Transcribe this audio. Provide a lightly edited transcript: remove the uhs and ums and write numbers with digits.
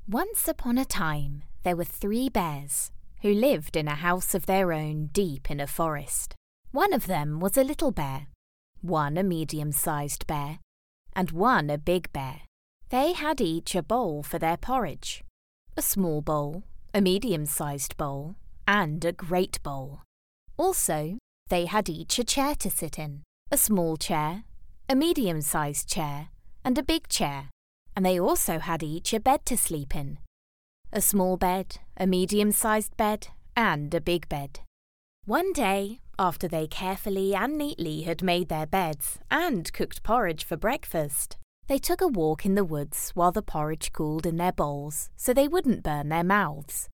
Once upon a time, there were 3 bears who lived in a house of their own deep in a forest. One of them was a little bear, one a medium-sized bear, and one a big bear. They had each a bowl for their porridge, a small bowl, a medium-sized bowl, and a great bowl. Also, they had each a chair to sit in, a small chair, a medium-sized chair, and a big chair. And they also had each a bed to sleep in, a small bed, a medium-sized bed, and a big bed. One day, after they carefully and neatly had made their beds and cooked porridge for breakfast, they took a walk in the woods while the porridge cooled in their bowls so they wouldn't burn their mouths.